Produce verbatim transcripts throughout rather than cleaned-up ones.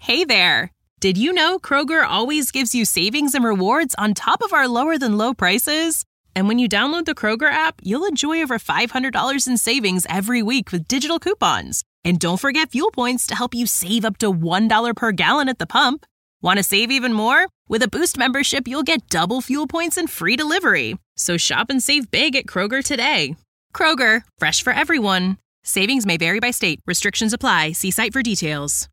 Hey there! Did you know Kroger always gives you savings and rewards on top of our lower-than-low prices? And when you download the Kroger app, you'll enjoy over five hundred dollars in savings every week with digital coupons. And don't forget fuel points to help you save up to one dollar per gallon at the pump. Want to save even more? With a Boost membership, you'll get double fuel points and free delivery. So shop and save big at Kroger today. Kroger, fresh for everyone. Savings may vary by state. Restrictions apply. See site for details.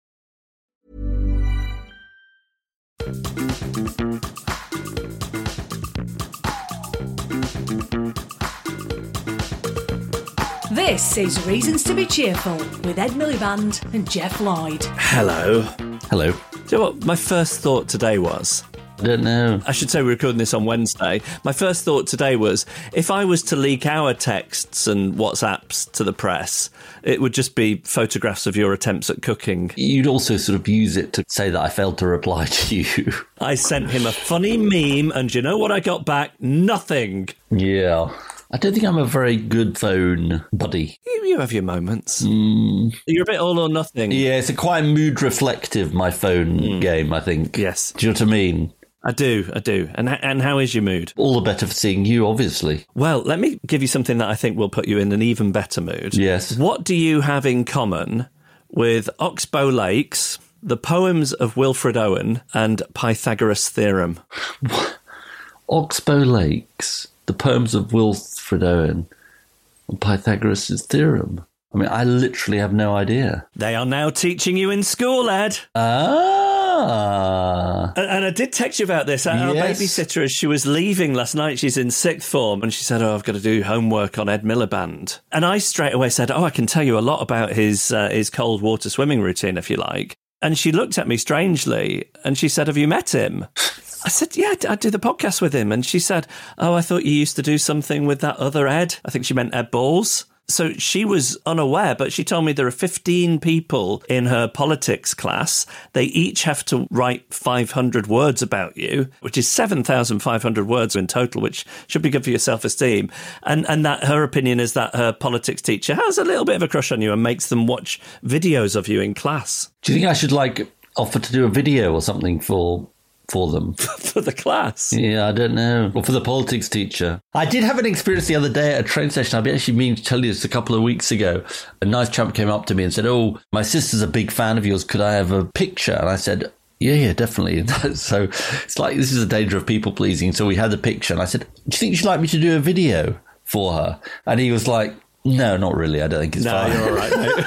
This is Reasons to be Cheerful with Ed Miliband and Jeff Lloyd. Hello. Hello. Do you know what my first thought today was? I don't know. I should say we're recording this on Wednesday. My first thought today was, if I was to leak our texts and WhatsApps to the press, it would just be photographs of your attempts at cooking. You'd also sort of use it to say that I failed to reply to you. I sent him a funny meme, and you know what I got back? Nothing. Yeah. I don't think I'm a very good phone buddy. You, you have your moments. Mm. You're a bit all or nothing. Yeah, it's a quite mood reflective, my phone mm. game, I think. Yes. Do you know what I mean? I do, I do. And and how is your mood? All the better for seeing you, obviously. Well, let me give you something that I think will put you in an even better mood. Yes. What do you have in common with Oxbow Lakes, the poems of Wilfred Owen, and Pythagoras' theorem? Oxbow Lakes, the poems of Wilfred Owen, and Pythagoras' theorem? I mean, I literally have no idea. They are now teaching you in school, Ed. Ah. And, and I did text you about this. Our yes. babysitter, as she was leaving last night, she's in sixth form, and she said, oh, I've got to do homework on Ed Miliband. And I straight away said, oh, I can tell you a lot about his uh, his cold water swimming routine, if you like. And she looked at me strangely, and she said, have you met him? I said, yeah, I do the podcast with him. And she said, oh, I thought you used to do something with that other Ed. I think she meant Ed Balls. So she was unaware, but she told me there are fifteen people in her politics class. They each have to write five hundred words about you, which is seven thousand five hundred words in total, which should be good for your self-esteem. And and that her opinion is that her politics teacher has a little bit of a crush on you and makes them watch videos of you in class. Do you think I should, like, offer to do a video or something for... for them? For the class? Yeah, I don't know. Or for the politics teacher. I did have an experience the other day at a train station. I've actually meaning to tell you this a couple of weeks ago. A nice chap came up to me and said, oh, my sister's a big fan of yours. Could I have a picture? And I said, yeah, yeah, definitely. So it's like, this is the danger of people pleasing. So we had the picture and I said, do you think you'd like me to do a video for her? And he was like, no, not really. I don't think it's no, fine. No, you're all right, mate.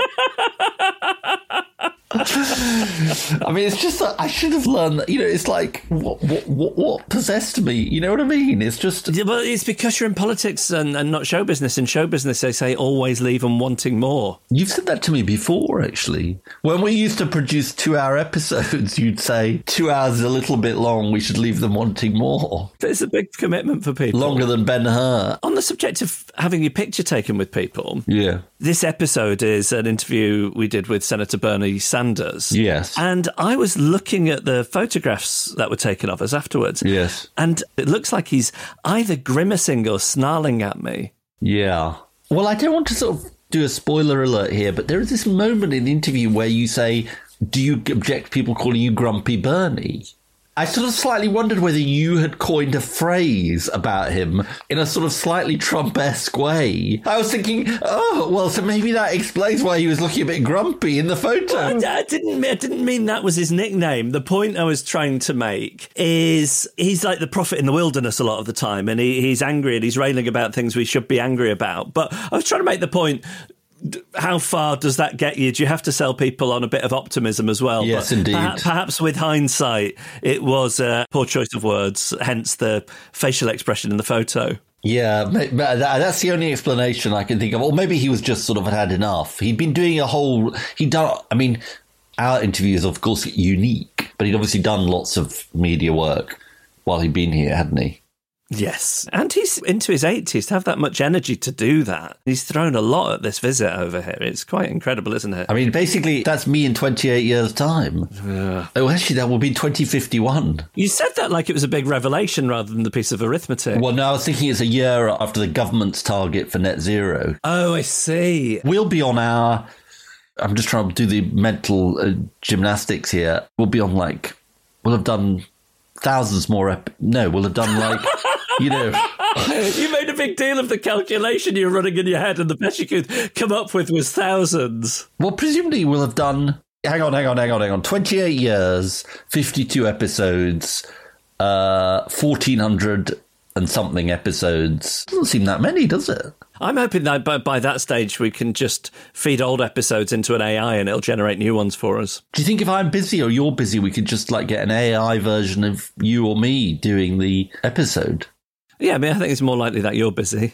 I mean, it's just that I should have learned that, you know, it's like, what what, what, what possessed me? You know what I mean? It's just... Yeah, but it's because you're in politics and, and not show business. In show business, they say always leave them wanting more. You've said that to me before, actually. When we used to produce two-hour episodes, you'd say, two hours is a little bit long, we should leave them wanting more. But it's a big commitment for people. Longer than Ben-Hur. On the subject of having your picture taken with people... Yeah. This episode is an interview we did with Senator Bernie Sanders. Yes. And I was looking at the photographs that were taken of us afterwards. Yes. And it looks like he's either grimacing or snarling at me. Yeah. Well, I don't want to sort of do a spoiler alert here, but there is this moment in the interview where you say, do you object to people calling you Grumpy Bernie? I sort of slightly wondered whether you had coined a phrase about him in a sort of slightly Trump-esque way. I was thinking, oh, well, so maybe that explains why he was looking a bit grumpy in the photo. Well, I, I didn't I didn't mean that was his nickname. The point I was trying to make is he's like the prophet in the wilderness a lot of the time, and he, he's angry and he's railing about things we should be angry about. But I was trying to make the point... How far does that get you? Do you have to sell people on a bit of optimism as well? Yes, but indeed. Perhaps, perhaps with hindsight, it was a poor choice of words, hence the facial expression in the photo. Yeah, that's the only explanation I can think of. Or maybe he was just sort of had enough. He'd been doing a whole... He'd done... I mean, our interview is, of course, unique, but he'd obviously done lots of media work while he'd been here, hadn't he? Yes. And he's into his eighties to have that much energy to do that. He's thrown a lot at this visit over here. It's quite incredible, isn't it? I mean, basically, that's me in twenty-eight years' time. Yeah. Oh, actually, that will be twenty fifty-one. You said that like it was a big revelation rather than the piece of arithmetic. Well, no, I was thinking it's a year after the government's target for net zero. Oh, I see. We'll be on our... I'm just trying to do the mental uh, gymnastics here. We'll be on like, we'll have done thousands more. Ep- no, we'll have done like, you know. You made a big deal of the calculation you were running in your head, and the best you could come up with was thousands. Well, presumably we'll have done, hang on, hang on, hang on, hang on, twenty-eight years, fifty-two episodes, uh, fourteen hundred and something episodes. Doesn't seem that many, does it? I'm hoping that by, by that stage we can just feed old episodes into an A I and it'll generate new ones for us. Do you think if I'm busy or you're busy, we could just like get an A I version of you or me doing the episode? Yeah, I mean, I think it's more likely that you're busy.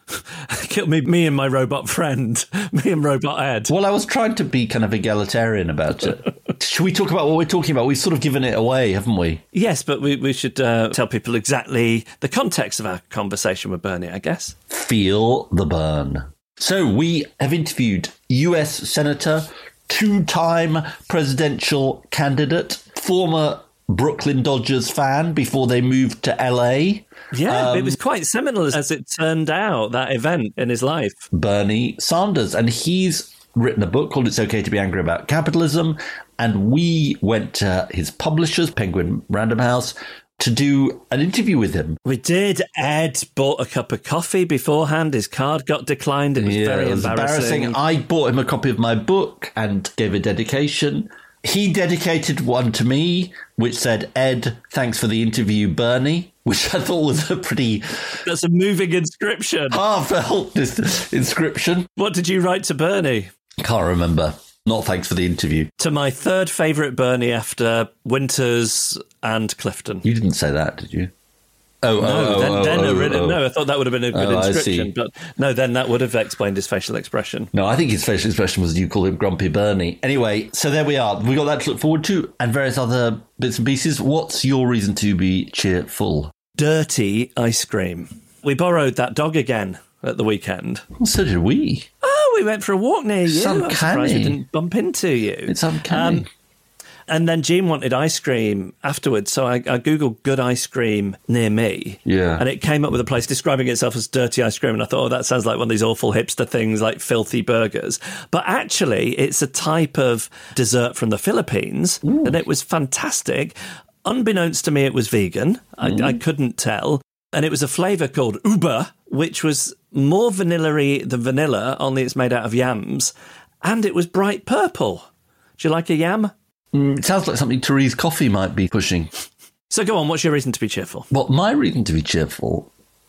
Kill me, me and my robot friend, me and Robot Ed. Well, I was trying to be kind of egalitarian about it. Should we talk about what we're talking about? We've sort of given it away, haven't we? Yes, but we, we should uh, tell people exactly the context of our conversation with Bernie, I guess. Feel the burn. So we have interviewed U S Senator, two-time presidential candidate, former Brooklyn Dodgers fan before they moved to L A. Yeah, um, it was quite seminal as it turned out, that event in his life. Bernie Sanders. And he's written a book called It's Okay to Be Angry About Capitalism. And we went to his publishers, Penguin Random House, to do an interview with him. We did. Ed bought a cup of coffee beforehand. His card got declined. It was yeah, very it was embarrassing. embarrassing. I bought him a copy of my book and gave a dedication. He dedicated one to me, which said, Ed, thanks for the interview, Bernie, which I thought was a pretty... That's a moving inscription. heartfelt inscription. What did you write to Bernie? Can't remember. Not thanks for the interview. To my third favourite Bernie after Winters and Clifton. You didn't say that, did you? Oh, no, oh, then, oh, then oh, a written, oh. no, I thought that would have been a good Oh, inscription, but no, then that would have explained his facial expression. No, I think his facial expression was you call him Grumpy Bernie. Anyway, so there we are. We got that to look forward to and various other bits and pieces. What's your reason to be cheerful? Dirty ice cream. We borrowed that dog again at the weekend. Well, so did we. Oh, we went for a walk near you. It's I'm uncanny. surprised we didn't bump into you. It's uncanny. Um, And then Jean wanted ice cream afterwards, so I, I Googled good ice cream near me. Yeah. And it came up with a place describing itself as dirty ice cream. And I thought, oh, that sounds like one of these awful hipster things like filthy burgers. But actually, it's a type of dessert from the Philippines. Ooh. And it was fantastic. Unbeknownst to me, it was vegan. I, I couldn't tell. And it was a flavour called Uber, which was more vanilla-y than vanilla, only it's made out of yams. And it was bright purple. Do you like a yam? Mm, it sounds like something Therese Coffey might be pushing. So go on, what's your reason to be cheerful? Well, my reason to be cheerful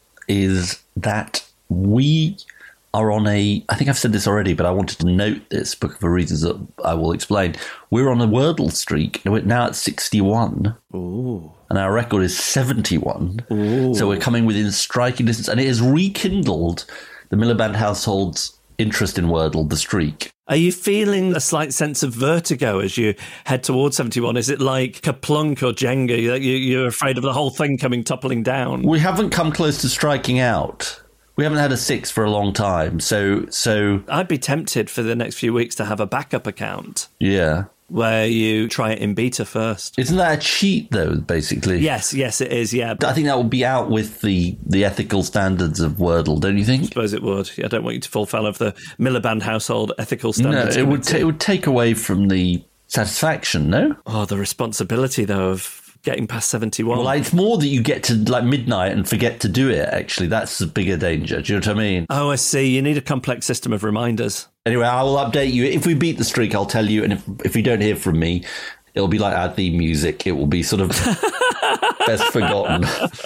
is that we are on a... I think I've said this already, but I wanted to note this because for reasons that I will explain. We're on a Wordle streak. We're now at sixty-one. Ooh. And our record is seventy-one. Ooh. So we're coming within striking distance. And it has rekindled the Miliband household's interest in Wordle, the streak. Are you feeling a slight sense of vertigo as you head towards seventy-one? Is it like Kaplunk or Jenga? You, you're afraid of the whole thing coming toppling down? We haven't come close to striking out. We haven't had a six for a long time. So, so I'd be tempted for the next few weeks to have a backup account. Yeah. Where you try it in beta first. Isn't that a cheat, though, basically? Yes, yes, it is, yeah. I think that would be out with the, the ethical standards of Wordle, don't you think? I suppose it would. I don't want you to fall foul of the Miliband household ethical standards. No, it would, t- it would take away from the satisfaction, no? Oh, the responsibility, though, of getting past seventy-one. Well, like, it's more that you get to like midnight and forget to do it, actually. That's the bigger danger. Do you know what I mean? Oh, I see. You need a complex system of reminders. Anyway, I will update you. If we beat the streak, I'll tell you. And if, if we don't hear from me, it'll be like our theme music. It will be sort of best forgotten.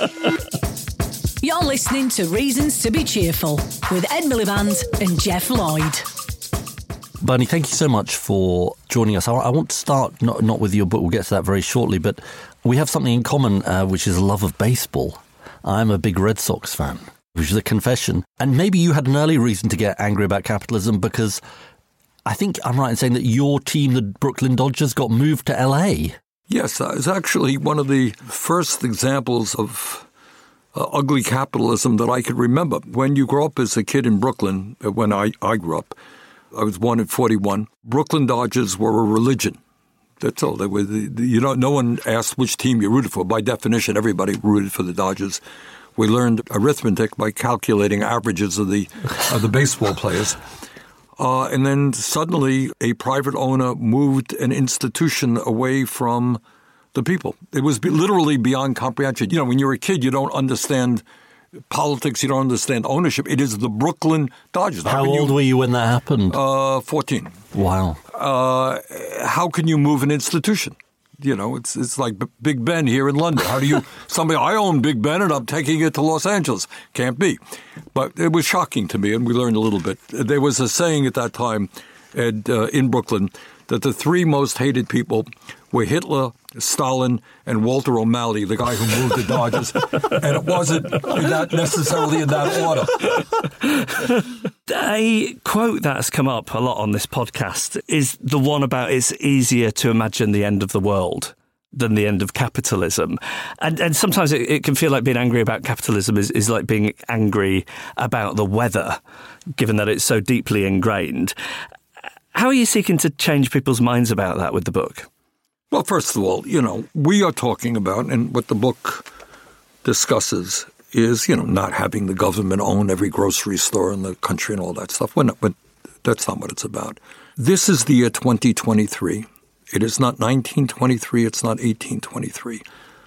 You're listening to Reasons to be Cheerful with Ed Miliband and Jeff Lloyd. Bernie, thank you so much for joining us. I, I want to start not, not with your book. We'll get to that very shortly. But we have something in common, uh, which is a love of baseball. I'm a big Red Sox fan, which is a confession. And maybe you had an early reason to get angry about capitalism because I think I'm right in saying that your team, the Brooklyn Dodgers, got moved to L A. Yes, that is actually one of the first examples of uh, ugly capitalism that I could remember. When you grow up as a kid in Brooklyn, when I, I grew up, I was born in forty-one, Brooklyn Dodgers were a religion. That's all. They were the, the, you know, no one asked which team you rooted for. By definition, everybody rooted for the Dodgers. We learned arithmetic by calculating averages of the of the baseball players. Uh, and then suddenly a private owner moved an institution away from the people. It was be- literally beyond comprehension. You know, when you're a kid, you don't understand politics, you don't understand ownership. It is the Brooklyn Dodgers. How, how old you, were you when that happened? Uh, fourteen. Wow. Uh, how can you move an institution? You know, it's it's like B- Big Ben here in London. How do you, somebody, I own Big Ben and I'm taking it to Los Angeles. Can't be. But it was shocking to me, and we learned a little bit. There was a saying at that time at, uh, in Brooklyn that the three most hated people were Hitler, Stalin, and Walter O'Malley, the guy who moved the Dodgers. And it wasn't that necessarily in that order. A quote that's come up a lot on this podcast is the one about it's easier to imagine the end of the world than the end of capitalism. And and sometimes it, it can feel like being angry about capitalism is, is like being angry about the weather, given that it's so deeply ingrained. How are you seeking to change people's minds about that with the book? Well, first of all, you know, we are talking about, and what the book discusses is, you know, not having the government own every grocery store in the country and all that stuff. We're not, but that's not what it's about. This is the year twenty twenty-three. It is not nineteen twenty-three. It's not eighteen twenty-three.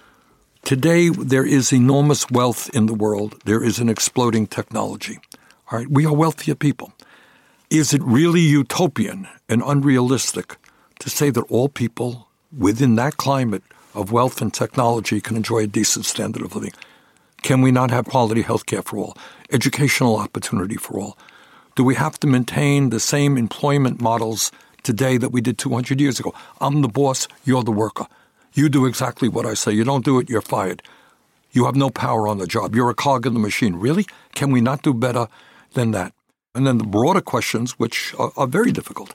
Today, there is enormous wealth in the world. There is an exploding technology. All right, we are wealthier people. Is it really utopian and unrealistic to say that all people within that climate of wealth and technology can enjoy a decent standard of living? Can we not have quality health care for all, educational opportunity for all? Do we have to maintain the same employment models today that we did two hundred years ago? I'm the boss, you're the worker. You do exactly what I say. You don't do it, you're fired. You have no power on the job. You're a cog in the machine. Really? Can we not do better than that? And then the broader questions, which are, are very difficult,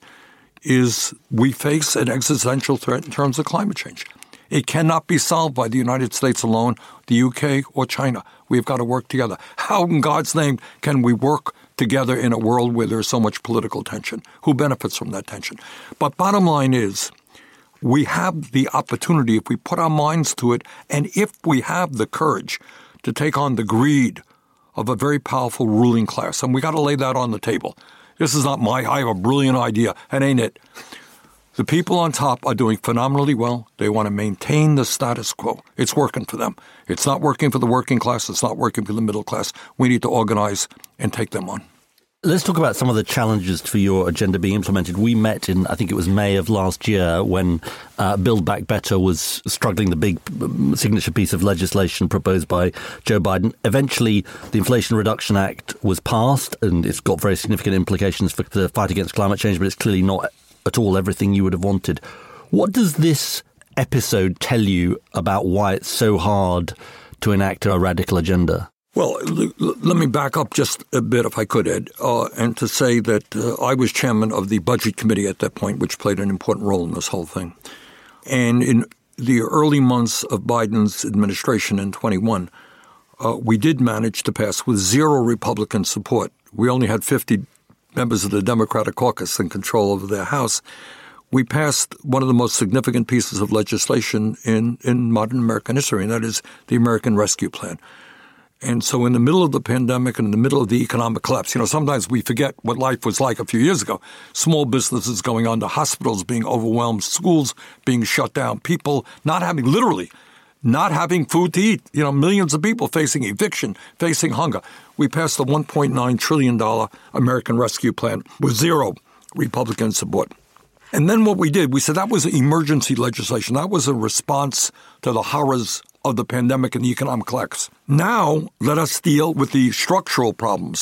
is we face an existential threat in terms of climate change. It cannot be solved by the United States alone, the U K, or China. We've got to work together. How in God's name can we work together in a world where there's so much political tension? Who benefits from that tension? But bottom line is, we have the opportunity, if we put our minds to it, and if we have the courage to take on the greed of a very powerful ruling class. And we got to lay that on the table. This is not my, I have a brilliant idea. That ain't it. The people on top are doing phenomenally well. They want to maintain the status quo. It's working for them. It's not working for the working class. It's not working for the middle class. We need to organize and take them on. Let's talk about some of the challenges for your agenda being implemented. We met in, I think it was May of last year, when uh, Build Back Better was struggling, the big signature piece of legislation proposed by Joe Biden. Eventually, the Inflation Reduction Act was passed, and it's got very significant implications for the fight against climate change, but it's clearly not at all everything you would have wanted. What does this episode tell you about why it's so hard to enact a radical agenda? Well, l- l- let me back up just a bit, if I could, Ed, uh, and to say that uh, I was chairman of the Budget Committee at that point, which played an important role in this whole thing. And in the early months of Biden's administration in twenty-one, uh, we did manage to pass with zero Republican support. We only had fifty members of the Democratic caucus in control over their House. We passed one of the most significant pieces of legislation in, in modern American history, and that is the American Rescue Plan. And so in the middle of the pandemic and in the middle of the economic collapse, you know, sometimes we forget what life was like a few years ago. Small businesses going under, hospitals being overwhelmed, schools being shut down, people not having, literally, not having food to eat. You know, millions of people facing eviction, facing hunger. We passed a one point nine trillion dollars American Rescue Plan with zero Republican support. And then what we did, we said that was emergency legislation. That was a response to the horrors of the pandemic and the economic collapse. Now, let us deal with the structural problems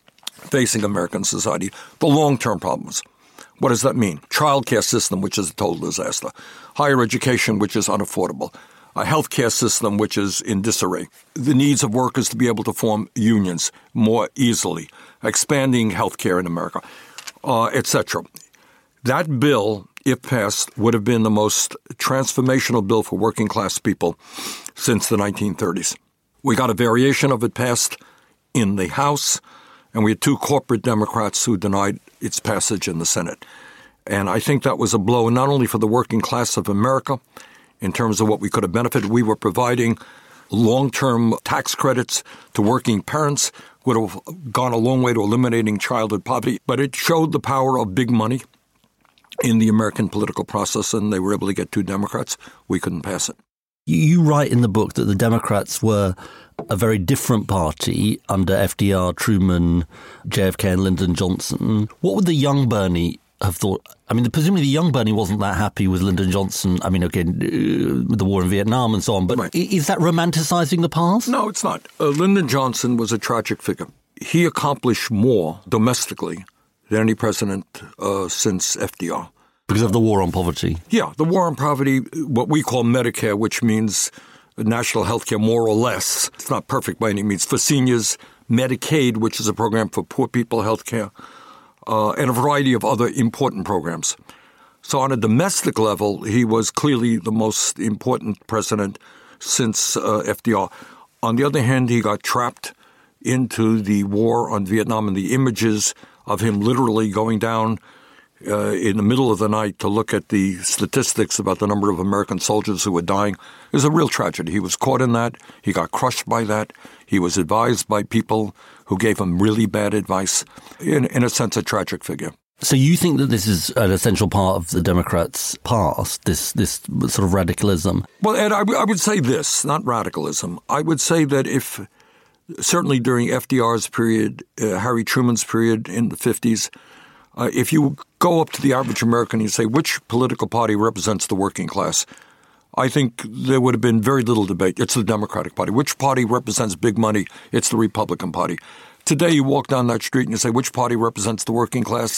facing American society, the long-term problems. What does that mean? Child care system, which is a total disaster. Higher education, which is unaffordable. A health care system, which is in disarray. The needs of workers to be able to form unions more easily. Expanding health care in America, uh, et cetera. That bill, if passed, would have been the most transformational bill for working class people since the nineteen thirties. We got a variation of it passed in the House, and we had two corporate Democrats who denied its passage in the Senate. And I think that was a blow not only for the working class of America in terms of what we could have benefited. We were providing long-term tax credits to working parents would have gone a long way to eliminating childhood poverty. But it showed the power of big money in the American political process, and they were able to get two Democrats. We couldn't pass it. You write in the book that the Democrats were a very different party under F D R, Truman, J F K and Lyndon Johnson. What would the young Bernie have thought? I mean, presumably the young Bernie wasn't that happy with Lyndon Johnson. I mean, okay, with the war in Vietnam and so on. But right. Is that romanticizing the past? No, it's not. Uh, Lyndon Johnson was a tragic figure. He accomplished more domestically than any president uh, since F D R. Because of the war on poverty? Yeah, the war on poverty, what we call Medicare, which means national health care more or less. It's not perfect by any means. For seniors, Medicaid, which is a program for poor people health care, uh, and a variety of other important programs. So on a domestic level, he was clearly the most important president since uh, F D R. On the other hand, he got trapped into the war on Vietnam, and the images of him literally going down Uh, in the middle of the night to look at the statistics about the number of American soldiers who were dying is a real tragedy. He was caught in that. He got crushed by that. He was advised by people who gave him really bad advice. In, in a sense, a tragic figure. So you think that this is an essential part of the Democrats' past, this this sort of radicalism? Well, Ed, I, w- I would say this, not radicalism. I would say that if, certainly during F D R's period, uh, Harry Truman's period in the fifties, Uh, if you go up to the average American and you say, which political party represents the working class, I think there would have been very little debate. It's the Democratic Party. Which party represents big money? It's the Republican Party. Today, you walk down that street and you say, which party represents the working class?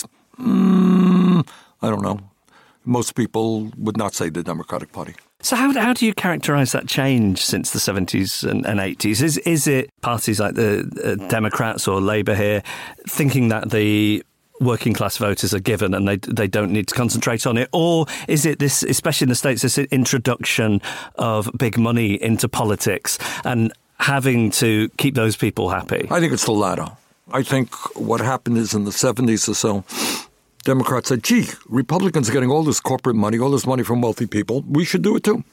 Mm, I don't know. Most people would not say the Democratic Party. So how how do you characterize that change since the seventies and, and eighties? Is, is it parties like the uh, Democrats or Labour here thinking that the working class voters are given and they they don't need to concentrate on it? Or is it this, especially in the States, this introduction of big money into politics and having to keep those people happy? I think it's the latter. I think what happened is in the seventies or so, Democrats said, gee, Republicans are getting all this corporate money, all this money from wealthy people. We should do it too.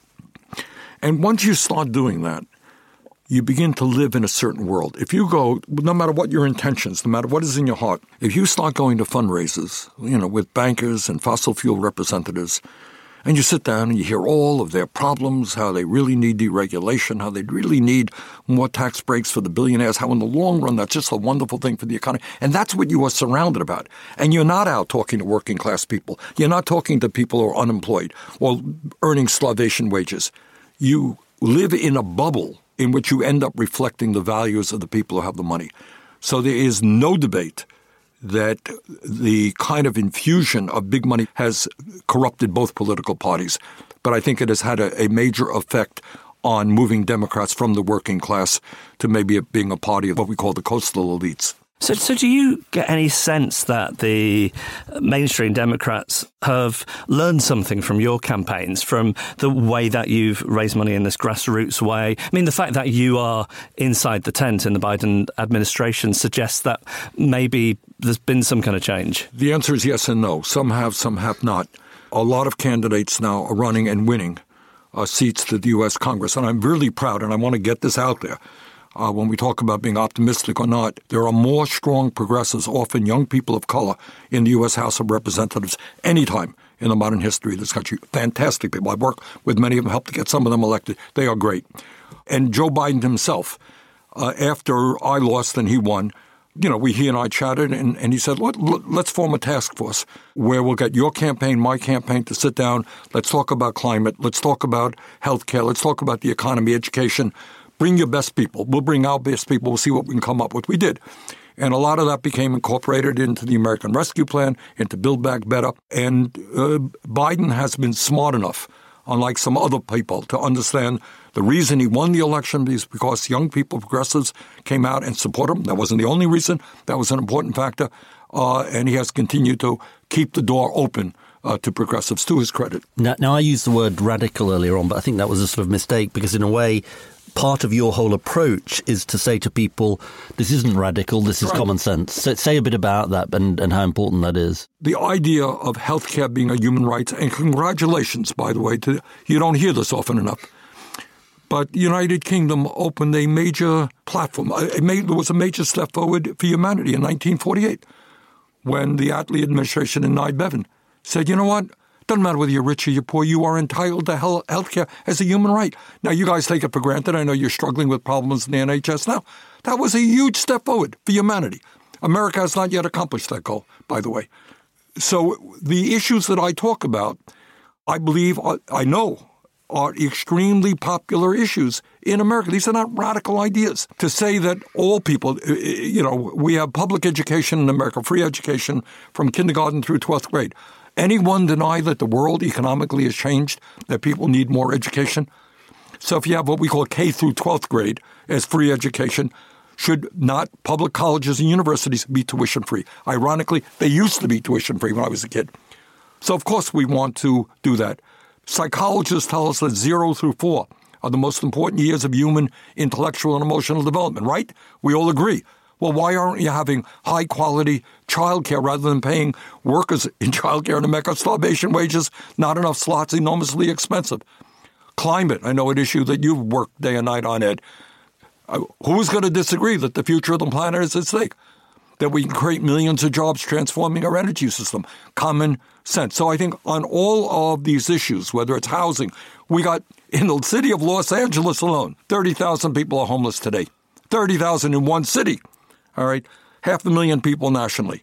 And once you start doing that, you begin to live in a certain world. If you go, no matter what your intentions, no matter what is in your heart, if you start going to fundraisers, you know, with bankers and fossil fuel representatives, and you sit down and you hear all of their problems, how they really need deregulation, how they really need more tax breaks for the billionaires, how in the long run that's just a wonderful thing for the economy. And that's what you are surrounded about. And you're not out talking to working class people. You're not talking to people who are unemployed or earning starvation wages. You live in a bubble in which you end up reflecting the values of the people who have the money. So there is no debate that the kind of infusion of big money has corrupted both political parties. But I think it has had a, a major effect on moving Democrats from the working class to maybe being a party of what we call the coastal elites. So, so do you get any sense that the mainstream Democrats have learned something from your campaigns, from the way that you've raised money in this grassroots way? I mean, the fact that you are inside the tent in the Biden administration suggests that maybe there's been some kind of change. The answer is yes and no. Some have, some have not. A lot of candidates now are running and winning uh, seats to the U S Congress. And I'm really proud, and I want to get this out there. Uh, when we talk about being optimistic or not, there are more strong progressives, often young people of color, in the U S House of Representatives anytime in the modern history of this country. Fantastic people. I work with many of them, helped to get some of them elected. They are great. And Joe Biden himself, uh, after I lost and he won, you know, we he and I chatted, and, and he said, Let, let, let's form a task force where we'll get your campaign, my campaign to sit down. Let's talk about climate. Let's talk about health care. Let's talk about the economy, education. Bring your best people. We'll bring our best people. We'll see what we can come up with. We did. And a lot of that became incorporated into the American Rescue Plan, into Build Back Better. And uh, Biden has been smart enough, unlike some other people, to understand the reason he won the election is because young people, progressives, came out and supported him. That wasn't the only reason. That was an important factor. Uh, and he has continued to keep the door open Uh, to progressives, to his credit. Now, now, I used the word radical earlier on, but I think that was a sort of mistake because in a way, part of your whole approach is to say to people, this isn't radical, this is right. Common sense. So say a bit about that and, and how important that is. The idea of healthcare being a human right, and congratulations, by the way, to you don't hear this often enough. But the United Kingdom opened a major platform. It made, there was a major step forward for humanity in nineteen forty-eight when the Attlee administration and Nye Bevan said, you know what? Doesn't matter whether you're rich or you're poor, you are entitled to health care as a human right. Now, you guys take it for granted. I know you're struggling with problems in the N H S now. That was a huge step forward for humanity. America has not yet accomplished that goal, by the way. So the issues that I talk about, I believe, I know, are extremely popular issues in America. These are not radical ideas. To say that all people, you know, we have public education in America, free education from kindergarten through twelfth grade. Anyone deny that the world economically has changed, that people need more education? So if you have what we call K through twelfth grade as free education, should not public colleges and universities be tuition free? Ironically, they used to be tuition free when I was a kid. So of course we want to do that. Psychologists tell us that zero through four are the most important years of human intellectual and emotional development, right? We all agree. Well, why aren't you having high-quality childcare rather than paying workers in childcare in America starvation wages, not enough slots, enormously expensive? Climate, I know an issue that you've worked day and night on, Ed. Uh, who's going to disagree that the future of the planet is at stake? That we can create millions of jobs transforming our energy system? Common sense. So I think on all of these issues, whether it's housing, we got, in the city of Los Angeles alone, thirty thousand people are homeless today. thirty thousand in one city. All right, half a million people nationally.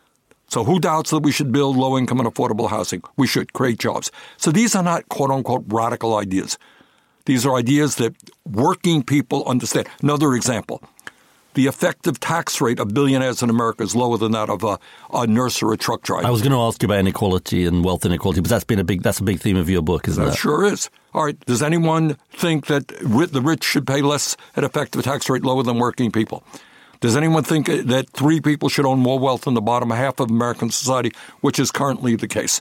So who doubts that we should build low-income and affordable housing? We should create jobs. So these are not quote-unquote radical ideas. These are ideas that working people understand. Another example, the effective tax rate of billionaires in America is lower than that of a, a nurse or a truck driver. I was going to ask you about inequality and wealth inequality, but that's been a big that's a big theme of your book, isn't it? That sure is. All right, does anyone think that the rich should pay less at effective tax rate lower than working people? Does anyone think that three people should own more wealth than the bottom half of American society, which is currently the case?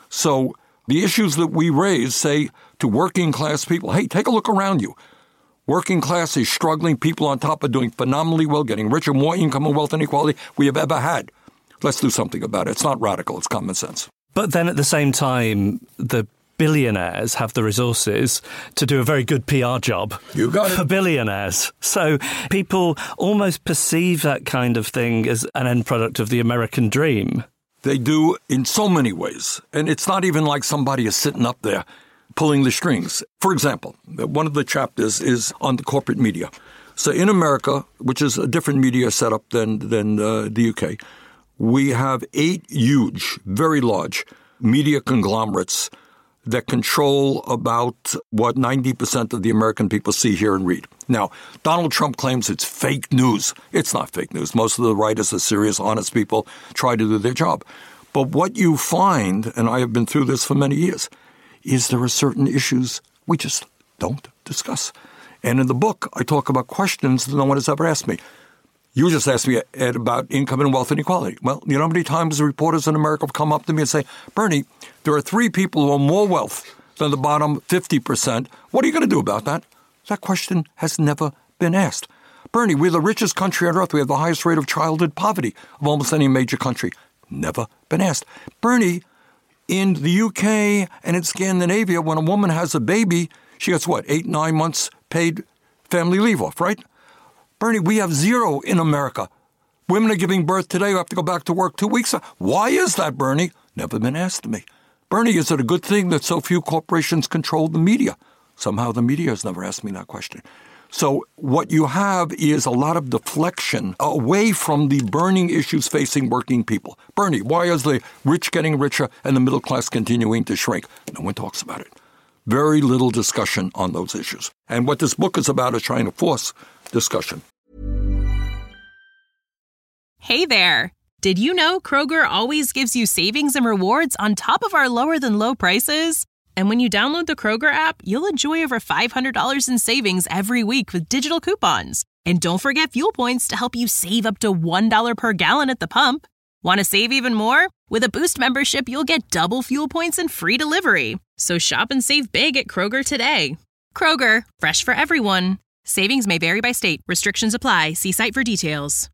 So the issues that we raise say to working class people, hey, take a look around you. Working class is struggling. People on top are doing phenomenally well, getting richer, more income and wealth inequality we have ever had. Let's do something about it. It's not radical. It's common sense. But then at the same time, the billionaires have the resources to do a very good P R job you got it. for billionaires. So people almost perceive that kind of thing as an end product of the American dream. They do in so many ways. And it's not even like somebody is sitting up there pulling the strings. For example, one of the chapters is on the corporate media. So in America, which is a different media setup than, than uh, the U K, we have eight huge, very large media conglomerates that control about what ninety percent of the American people see, hear, and read. Now, Donald Trump claims it's fake news. It's not fake news. Most of the writers are serious, honest people, try to do their job. But what you find, and I have been through this for many years, is there are certain issues we just don't discuss. And in the book, I talk about questions that no one has ever asked me. You just asked me, Ed, about income and wealth inequality. Well, you know how many times reporters in America have come up to me and say, Bernie, there are three people who have more wealth than the bottom fifty percent. What are you going to do about that? That question has never been asked. Bernie, we're the richest country on earth. We have the highest rate of childhood poverty of almost any major country. Never been asked. Bernie, in the U K and in Scandinavia, when a woman has a baby, she gets what, eight, nine months paid family leave off, right? Bernie, we have zero in America. Women are giving birth today who have to go back to work two weeks. Why is that, Bernie? Never been asked to me. Bernie, is it a good thing that so few corporations control the media? Somehow the media has never asked me that question. So what you have is a lot of deflection away from the burning issues facing working people. Bernie, why is the rich getting richer and the middle class continuing to shrink? No one talks about it. Very little discussion on those issues. And what this book is about is trying to force discussion. Hey there. Did you know Kroger always gives you savings and rewards on top of our lower than low prices? And when you download the Kroger app, you'll enjoy over five hundred dollars in savings every week with digital coupons. And don't forget fuel points to help you save up to one dollar per gallon at the pump. Want to save even more? With a Boost membership, you'll get double fuel points and free delivery. So shop and save big at Kroger today. Kroger, fresh for everyone. Savings may vary by state. Restrictions apply. See site for details.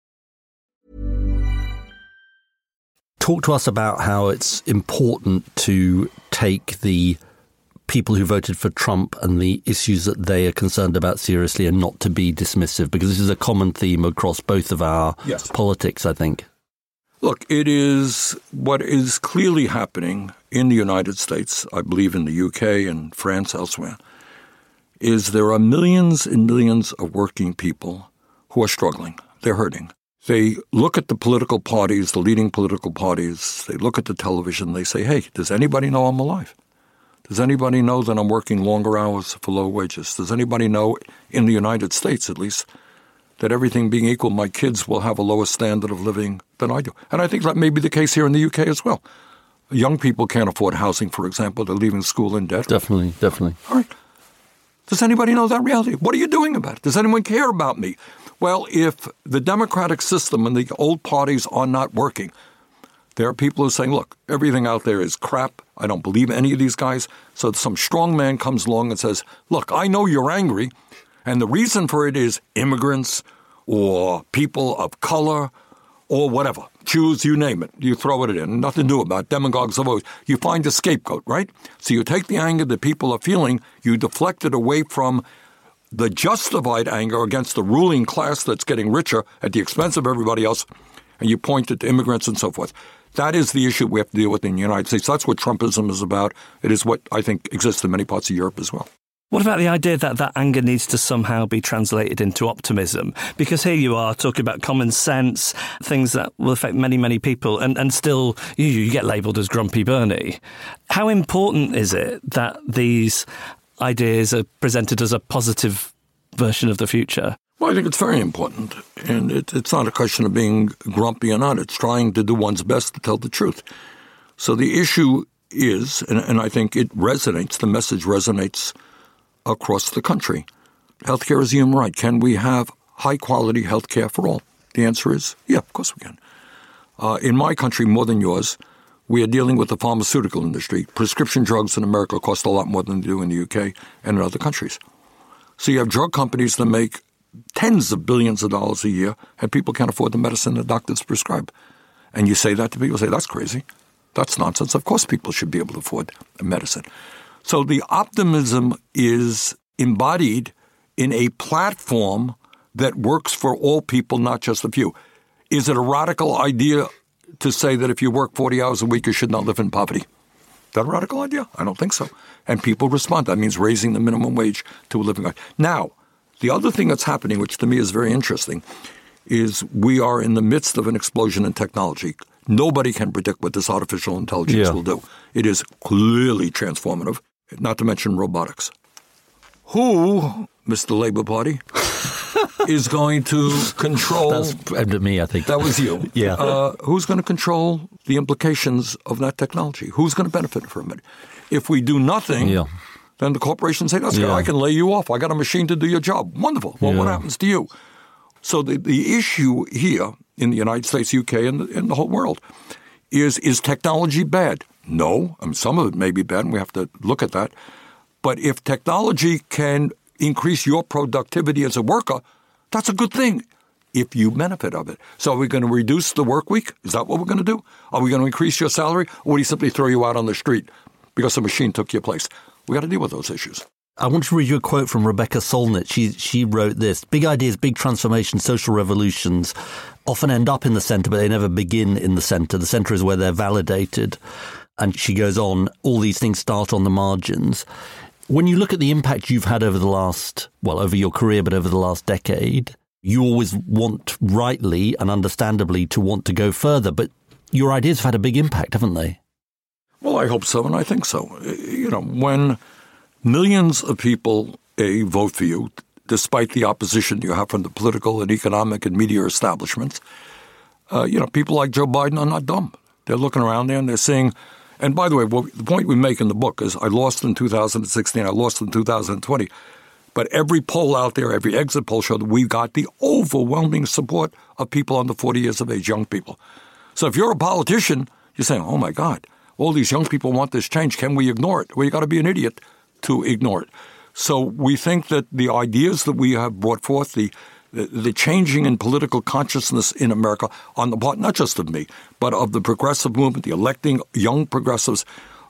Talk to us about how it's important to take the people who voted for Trump and the issues that they are concerned about seriously and not to be dismissive? Because this is a common theme across both of our yes. politics, I think. Look, it is what is clearly happening in the United States, I believe in the U K and France, elsewhere, is there are millions and millions of working people who are struggling. They're hurting. They look at the political parties, the leading political parties, they look at the television, they say, hey, does anybody know I'm alive? Does anybody know that I'm working longer hours for low wages? Does anybody know, in the United States at least, that everything being equal, my kids will have a lower standard of living than I do? And I think that may be the case here in the U K as well. Young people can't afford housing, for example. They're leaving school in debt. Definitely, definitely. All right. Does anybody know that reality? What are you doing about it? Does anyone care about me? Well, if the democratic system and the old parties are not working, there are people who are saying, look, everything out there is crap. I don't believe any of these guys. So some strong man comes along and says, look, I know you're angry, and the reason for it is immigrants or people of color or whatever. Jews, you name it. You throw it in. Nothing to do about it. Demagogues of always. You find a scapegoat, right? So you take the anger that people are feeling, you deflect it away from the justified anger against the ruling class that's getting richer at the expense of everybody else, and you point it to immigrants and so forth. That is the issue we have to deal with in the United States. That's what Trumpism is about. It is what I think exists in many parts of Europe as well. What about the idea that that anger needs to somehow be translated into optimism? Because here you are talking about common sense, things that will affect many, many people, and, and still you, you get labelled as Grumpy Bernie. How important is it that these ideas are presented as a positive version of the future? Well, I think it's very important. And it, it's not a question of being grumpy or not. It's trying to do one's best to tell the truth. So the issue is, and, and I think it resonates, the message resonates across the country. Healthcare is a human right. Can we have high-quality healthcare for all? The answer is, yeah, of course we can. Uh, in my country, more than yours, we are dealing with the pharmaceutical industry. Prescription drugs in America cost a lot more than they do in the U K and in other countries. So you have drug companies that make tens of billions of dollars a year, and people can't afford the medicine the doctors prescribe. And you say that to people, say, that's crazy. That's nonsense. Of course people should be able to afford medicine. So the optimism is embodied in a platform that works for all people, not just a few. Is it a radical idea to say that if you work forty hours a week, you should not live in poverty? Is that a radical idea? I don't think so. And people respond. That means raising the minimum wage to a living wage. Now, the other thing that's happening, which to me is very interesting, is we are in the midst of an explosion in technology. Nobody can predict what this artificial intelligence yeah. will do. It is clearly transformative, not to mention robotics. Who, Mister Labour Party, is going to control... That's aimed at me, I think. That was you. yeah. Uh, who's going to control the implications of that technology? Who's going to benefit from it? If we do nothing, yeah. then the corporations say, that's yeah. good. I can lay you off. I got a machine to do your job. Wonderful. Well, yeah. what happens to you? So the, the issue here in the United States, U K, and the, and the whole world is, is technology bad? No. I mean, some of it may be bad, and we have to look at that. But if technology can increase your productivity as a worker, that's a good thing if you benefit of it. So are we going to reduce the work week? Is that what we're going to do? Are we going to increase your salary? Or will you simply throw you out on the street because a machine took your place? We got to deal with those issues. I want to read you a quote from Rebecca Solnit. She she wrote this: big ideas, big transformations, social revolutions often end up in the centre, but they never begin in the centre. The centre is where they're validated. And she goes on, all these things start on the margins. When you look at the impact you've had over the last, well, over your career, but over the last decade, you always want, rightly and understandably, to want to go further. But your ideas have had a big impact, haven't they? Well, I hope so, and I think so. You know, when millions of people a, vote for you, despite the opposition you have from the political and economic and media establishments, uh, you know, people like Joe Biden are not dumb. They're looking around there and they're saying, and by the way, well, the point we make in the book is I lost in two thousand sixteen, I lost in two thousand twenty. But every poll out there, every exit poll showed that we got the overwhelming support of people under forty years of age, young people. So if you're a politician, you're saying, oh, my God, all these young people want this change. Can we ignore it? Well, you got to be an idiot to ignore it. So we think that the ideas that we have brought forth, the The, the changing in political consciousness in America on the part not just of me, but of the progressive movement, the electing young progressives,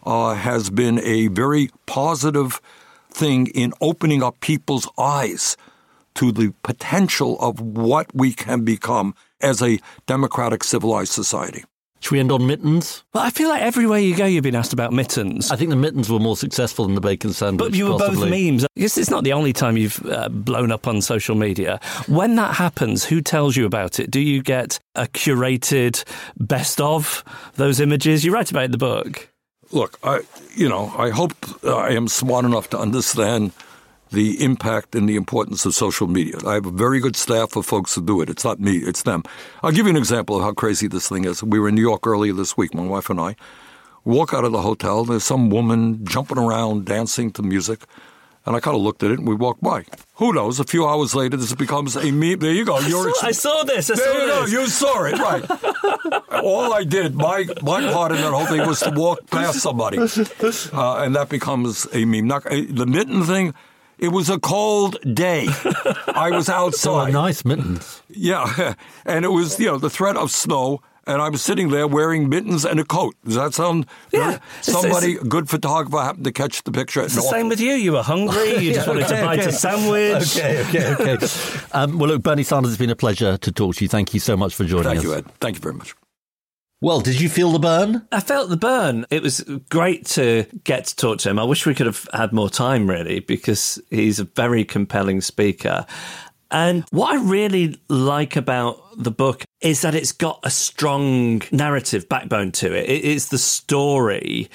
uh, has been a very positive thing in opening up people's eyes to the potential of what we can become as a democratic, civilized society. Should we end on mittens? Well, I feel like everywhere you go, you've been asked about mittens. I think the mittens were more successful than the bacon sandwich. But you were possibly. both memes. Yes, it's not the only time you've uh, blown up on social media. When that happens, who tells you about it? Do you get a curated best of those images? You write about it in the book. Look, I, you know, I hope I am smart enough to understand the impact and the importance of social media. I have a very good staff of folks who do it. It's not me, it's them. I'll give you an example of how crazy this thing is. We were in New York earlier this week, my wife and I. We walk out of the hotel, there's some woman jumping around, dancing to music, and I kind of looked at it and we walked by. Who knows, a few hours later, this becomes a meme. There you go. You're I, saw, I saw this. I there saw you this. go. You saw it, right. All I did, my my part in that whole thing was to walk past somebody, uh, and that becomes a meme. Not, the mitten thing, it was a cold day. I was outside. Oh, nice mittens. Yeah, and it was, you know, the threat of snow, and I was sitting there wearing mittens and a coat. Does that sound Yeah. Somebody, It's, a good photographer, happened to catch the picture. it's the same with you. You were hungry. You just Yeah, wanted okay, to bite okay. a sandwich. Okay, okay, okay. um, well, look, Bernie Sanders, it's been a pleasure to talk to you. Thank you so much for joining Thank us. you, Ed. Thank you very much. Well, did you feel the burn? I felt the burn. It was great to get to talk to him. I wish we could have had more time, really, because he's a very compelling speaker. And what I really like about the book is that it's got a strong narrative backbone to it. It's the story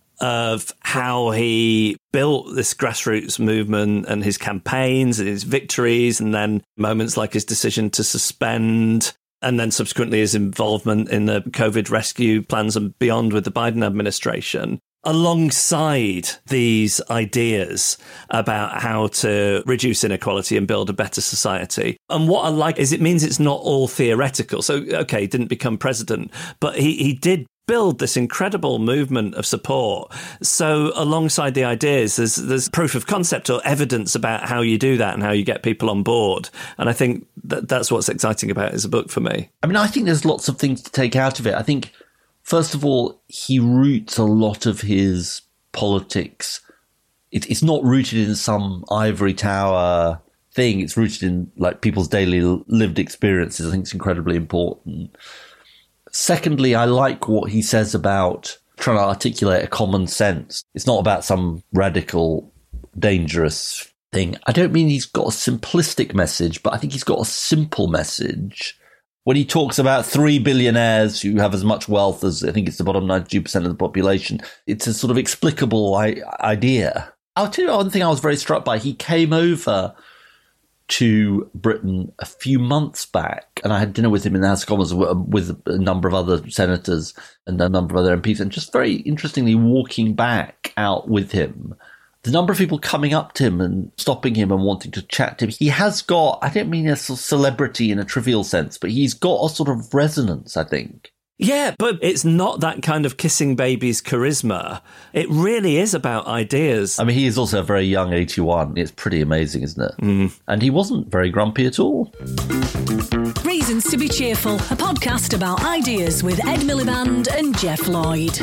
of how he built this grassroots movement and his campaigns and his victories, and then moments like his decision to suspend, and then subsequently his involvement in the COVID rescue plans and beyond with the Biden administration, alongside these ideas about how to reduce inequality and build a better society. And what I like is it means it's not all theoretical. So, okay, he didn't become president, but he, he did build this incredible movement of support. So alongside the ideas, there's there's proof of concept or evidence about how you do that and how you get people on board. And I think that that's what's exciting about it as a book for me. I mean, I think there's lots of things to take out of it. I think, first of all, he roots a lot of his politics. It, it's not rooted in some ivory tower thing. It's rooted in like people's daily lived experiences. I think it's incredibly important. Secondly, I like what he says about trying to articulate a common sense. It's not about some radical, dangerous thing. I don't mean he's got a simplistic message, but I think he's got a simple message. When he talks about three billionaires who have as much wealth as, I think it's the bottom ninety-two percent of the population, it's a sort of explicable I- idea. I'll tell you one thing I was very struck by. He came over to Britain a few months back, and I had dinner with him in the House of Commons with a number of other senators and a number of other M Ps, and just very interestingly, walking back out with him, the number of people coming up to him and stopping him and wanting to chat to him. He has got, I don't mean a sort of celebrity in a trivial sense, but he's got a sort of resonance, I think. Yeah, but it's not that kind of kissing babies charisma. It really is about ideas. I mean, he is also a very young eighty-one. It's pretty amazing, isn't it? Mm. And he wasn't very grumpy at all. Reasons to be Cheerful, a podcast about ideas with Ed Miliband and Jeff Lloyd.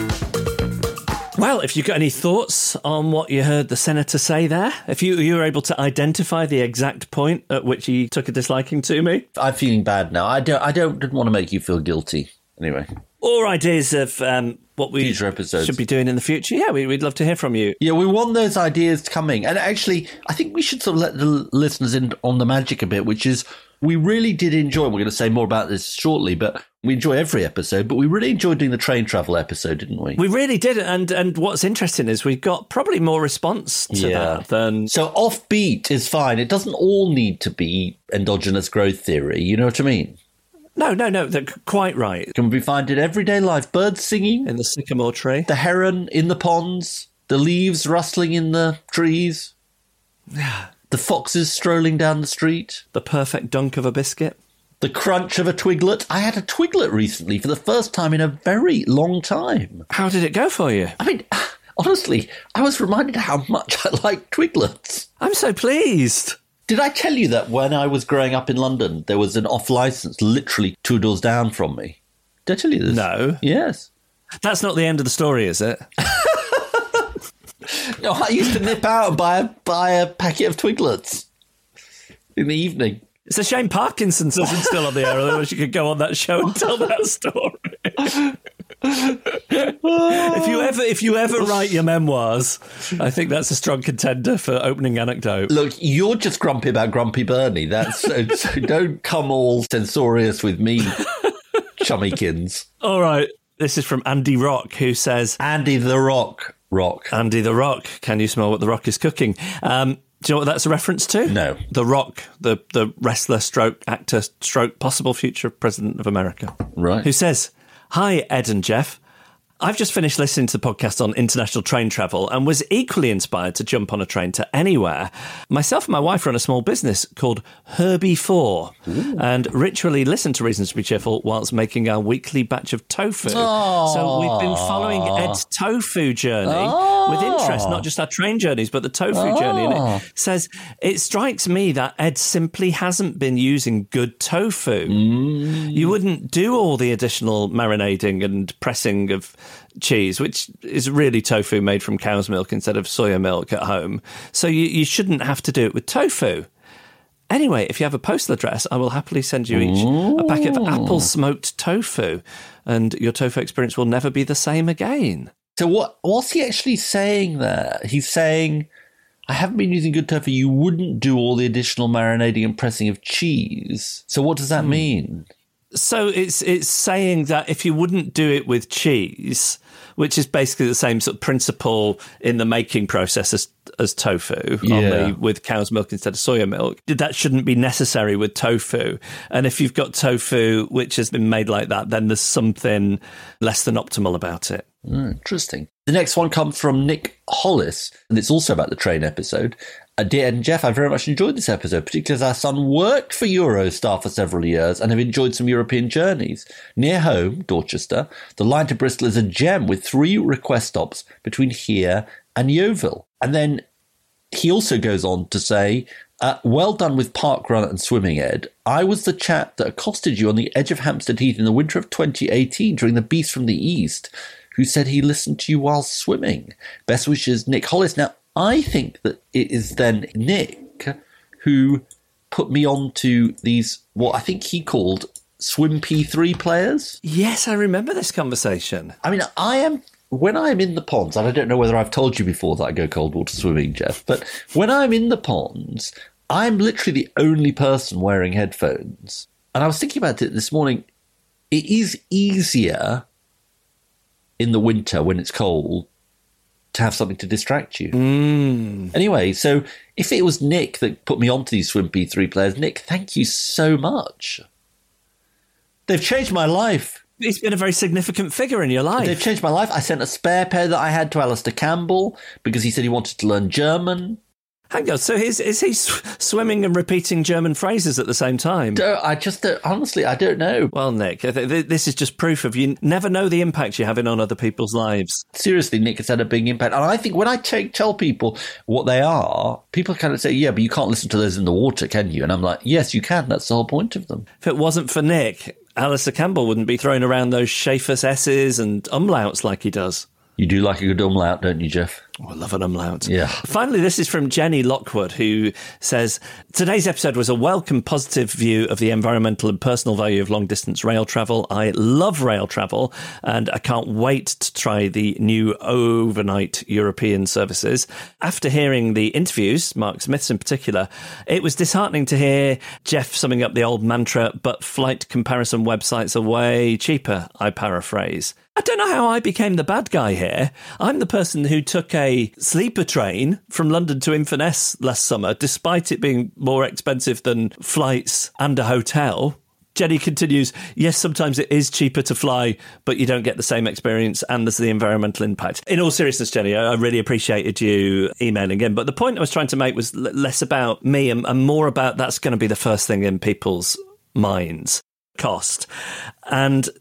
Well, if you've got any thoughts on what you heard the senator say there, if you, you were able to identify the exact point at which he took a disliking to me. I'm feeling bad now. I don't, I don't didn't want to make you feel guilty. Anyway. Or ideas of um, what we Future episodes. should be doing in the future. Yeah, we, we'd love to hear from you. Yeah, we want those ideas coming. And actually, I think we should sort of let the listeners in on the magic a bit, which is we really did enjoy, we're going to say more about this shortly, but we enjoy every episode, but we really enjoyed doing the train travel episode, didn't we? We really did. And and what's interesting is we got probably more response to Yeah. that than... So offbeat is fine. It doesn't all need to be endogenous growth theory. You know what I mean? No, no, no, they're quite right. Can we find in everyday life? Birds singing, In the sycamore tree. the heron in the ponds, the leaves rustling in the trees, the foxes strolling down the street, The perfect dunk of a biscuit. the crunch of a twiglet. I had a twiglet recently for the first time in a very long time. How did it go for you? I mean, honestly, I was reminded how much I like twiglets. I'm so pleased. Did I tell you that when I was growing up in London, there was an off-licence literally two doors down from me? Did I tell you this? No. Yes. That's not the end of the story, is it? No, I used to nip out and buy a, buy a packet of Twiglets in the evening. It's a shame Parkinson's isn't still on the air, otherwise you could go on that show and tell that story. if you ever if you ever write your memoirs, I think that's a strong contender for opening anecdote. Look, you're just grumpy about Grumpy Bernie. That's so, so don't come all censorious with me, chummykins. All right, this is from Andy Rock, who says, Andy the Rock. Rock. Andy the Rock, can you smell what the Rock is cooking? Um, do you know what that's a reference to? No. The Rock, the, the wrestler stroke actor stroke possible future president of America. Right. Who says, hi, Ed and Jeff. I've just finished listening to the podcast on international train travel and was equally inspired to jump on a train to anywhere. Myself and my wife run a small business called Herbie four Ooh. And ritually listen to Reasons to be Cheerful whilst making our weekly batch of tofu. Aww. So we've been following Ed's tofu journey Aww. with interest, not just our train journeys, but the tofu Aww. journey. And it says, it strikes me that Ed simply hasn't been using good tofu. Mm. You wouldn't do all the additional marinading and pressing of cheese, which is really tofu made from cow's milk instead of soya milk at home. So you, you shouldn't have to do it with tofu. Anyway, if you have a postal address, I will happily send you each Ooh. a packet of apple smoked tofu, and your tofu experience will never be the same again. So what? What's he actually saying there? He's saying, I haven't been using good tofu. You wouldn't do all the additional marinating and pressing of cheese. So what does that hmm. mean? So it's it's saying that if you wouldn't do it with cheese, which is basically the same sort of principle in the making process as, as tofu, yeah. only with cow's milk instead of soya milk, that shouldn't be necessary with tofu. And if you've got tofu which has been made like that, then there's something less than optimal about it. Mm, interesting. The next one comes from Nick Hollis, and it's also about the train episode. Uh, dear Ed and Jeff, I very much enjoyed this episode, particularly as our son worked for Eurostar for several years and have enjoyed some European journeys. Near home, Dorchester, the line to Bristol is a gem with three request stops between here and Yeovil. And then he also goes on to say, uh, well done with park run and swimming, Ed. I was the chap that accosted you on the edge of Hampstead Heath in the winter of twenty eighteen during the Beast from the East, who said he listened to you while swimming. Best wishes, Nick Hollis. Now, I think that it is then Nick who put me on to these, what I think he called Swim P three players. Yes, I remember this conversation. I mean, I am, when I'm in the ponds, and I don't know whether I've told you before that I go cold water swimming, Jeff, but when I'm in the ponds, I'm literally the only person wearing headphones. And I was thinking about it this morning. It is easier in the winter when it's cold to have something to distract you. Mm. Anyway, so if it was Nick that put me onto these Swim P three players, Nick, thank you so much. They've changed my life. He's been a very significant figure in your life. They've changed my life. I sent a spare pair that I had to Alistair Campbell because he said he wanted to learn German. Hang on, so is, is he sw- swimming and repeating German phrases at the same time? Don't, I just don't, honestly, I don't know. Well, Nick, th- th- this is just proof of you never know the impact you're having on other people's lives. Seriously, Nick has had a big impact. And I think when I take, tell people what they are, people kind of say, yeah, but you can't listen to those in the water, can you? And I'm like, yes, you can. That's the whole point of them. If it wasn't for Nick, Alistair Campbell wouldn't be throwing around those Schaefer's S's and umlauts like he does. You do like a good umlaut, don't you, Jeff? Oh, I love an umlaut. Yeah. Finally, this is from Jenny Lockwood, who says, today's episode was a welcome, positive view of the environmental and personal value of long-distance rail travel. I love rail travel, and I can't wait to try the new overnight European services. After hearing the interviews, Mark Smith's in particular, it was disheartening to hear Jeff summing up the old mantra, but flight comparison websites are way cheaper, I paraphrase. I don't know how I became the bad guy here. I'm the person who took a sleeper train from London to Inverness last summer, despite it being more expensive than flights and a hotel. Jenny continues, yes, sometimes it is cheaper to fly, but you don't get the same experience and there's the environmental impact. In all seriousness, Jenny, I really appreciated you emailing in. But the point I was trying to make was l- less about me and, and more about that's going to be the first thing in people's minds, cost. And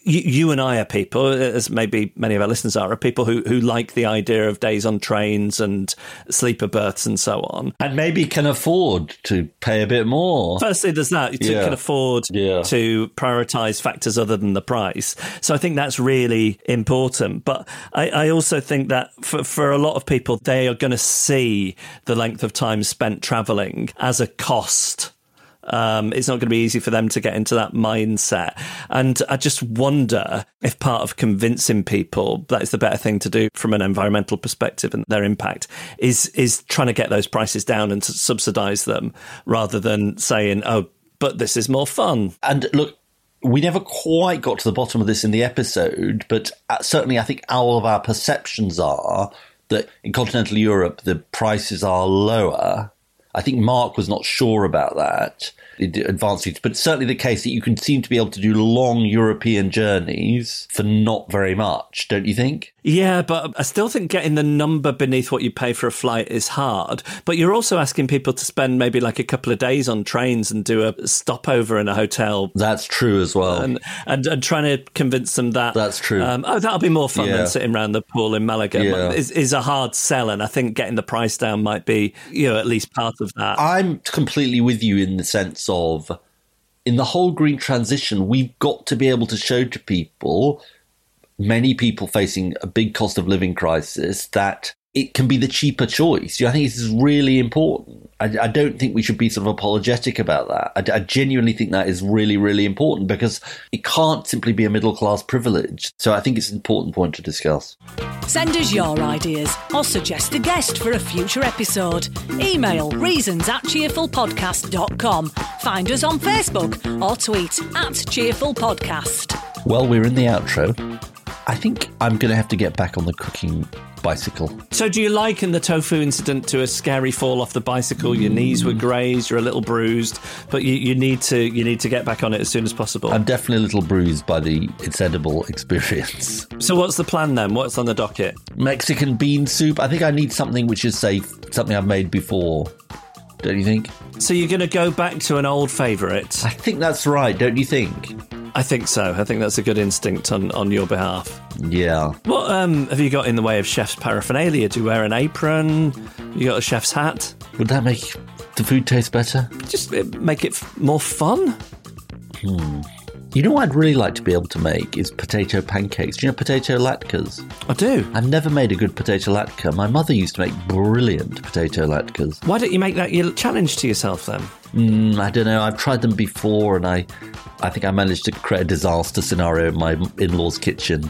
you, you and I are people, as maybe many of our listeners are, are people who, who like the idea of days on trains and sleeper berths and so on. And maybe can afford to pay a bit more. Firstly, there's that. You Yeah. can afford Yeah. to prioritise factors other than the price. So I think that's really important. But I, I also think that for, for a lot of people, they are going to see the length of time spent travelling as a cost. Um, it's not going to be easy for them to get into that mindset. And I just wonder if part of convincing people that is the better thing to do from an environmental perspective and their impact is is trying to get those prices down and to subsidise them rather than saying, oh, but this is more fun. And look, we never quite got to the bottom of this in the episode, but certainly I think all of our perceptions are that in continental Europe, the prices are lower. I think Mark was not sure about that in advanced use, but it's certainly the case that you can seem to be able to do long European journeys for not very much, don't you think? Yeah, but I still think getting the number beneath what you pay for a flight is hard. But you're also asking people to spend maybe like a couple of days on trains and do a stopover in a hotel. That's true as well. And and, and trying to convince them that... That's true. Um, oh, that'll be more fun Yeah. than sitting around the pool in Malaga Yeah. is, is a hard sell. And I think getting the price down might be, you know, at least part of that. I'm completely with you in the sense of, in the whole green transition, we've got to be able to show to people, many people facing a big cost of living crisis, that it can be the cheaper choice. I think this is really important. I, I don't think we should be sort of apologetic about that. I, I genuinely think that is really, really important because it can't simply be a middle-class privilege. So I think it's an important point to discuss. Send us your ideas or suggest a guest for a future episode. Email reasons at cheerfulpodcast dot com. Find us on Facebook or tweet at cheerfulpodcast. Well, we're in the outro. I think I'm going to have to get back on the cooking bicycle. So do you liken the tofu incident to a scary fall off the bicycle? Your knees were grazed, you're a little bruised, but you, you need to you need to get back on it as soon as possible. I'm definitely a little bruised by the it's edible experience. So what's the plan then? What's on the docket? Mexican bean soup. I think I need something which is safe, something I've made before. Don't you think? So you're going to go back to an old favourite? I think that's right, don't you think? I think so. I think that's a good instinct on, on your behalf. Yeah. What um, have you got in the way of chef's paraphernalia? Do you wear an apron? You got a chef's hat? Would that make the food taste better? Just make it f- more fun? Hmm. You know what I'd really like to be able to make is potato pancakes. Do you know potato latkes? I do. I've never made a good potato latke. My mother used to make brilliant potato latkes. Why don't you make that your challenge to yourself then? Mm, I don't know. I've tried them before and I, I think I managed to create a disaster scenario in my in-laws' kitchen.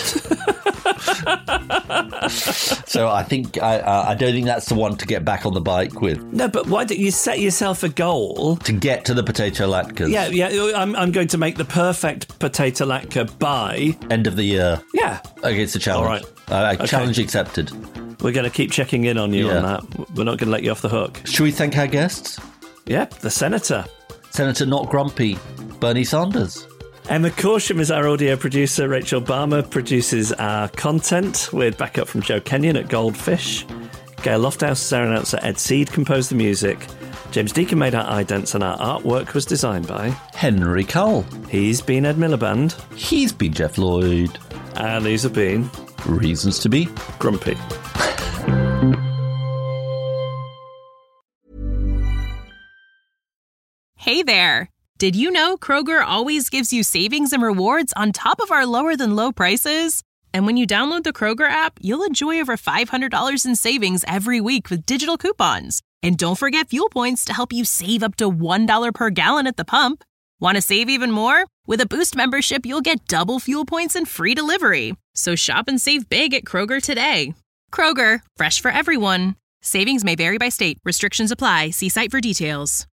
So I think I, uh, I don't think that's the one to get back on the bike with. No, but why don't you set yourself a goal to get to the potato latkes? Yeah, yeah. I'm I'm going to make the perfect potato latke by end of the year. Yeah. Okay, it's a challenge. All right. Uh, okay. Challenge accepted. We're going to keep checking in on you yeah. on that. We're not going to let you off the hook. Should we thank our guests? Yep, the Senator. Senator Not Grumpy, Bernie Sanders. Emma Corsham is our audio producer. Rachel Balmer produces our content with backup from Joe Kenyon at Goldfish. Gail Lofthouse is our announcer. Ed Seed composed the music. James Deacon made our idents and our artwork was designed by Henry Cole. He's been Ed Miliband. He's been Jeff Lloyd. And these have been Reasons to be Grumpy. Hey there. Did you know Kroger always gives you savings and rewards on top of our lower than low prices? And when you download the Kroger app, you'll enjoy over five hundred dollars in savings every week with digital coupons. And don't forget fuel points to help you save up to one dollar per gallon at the pump. Want to save even more? With a Boost membership, you'll get double fuel points and free delivery. So shop and save big at Kroger today. Kroger, fresh for everyone. Savings may vary by state. Restrictions apply. See site for details.